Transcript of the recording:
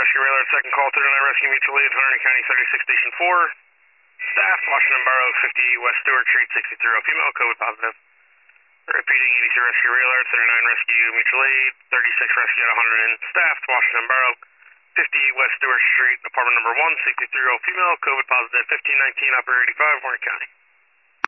Rescue Railer, second call, 39 Rescue Mutual Aid, Hunterdon County 36 Station 4. Staff, Washington Borough, 50 West Stewart Street, 63 female, COVID positive. Repeating, 83 Rescue Railer, 39 Rescue Mutual Aid, 36 Rescue at Hunterdon. Staff, Washington Borough, 50 West Stewart Street, apartment number 1, 63 female, COVID positive, 1519, operator 85, Warren County.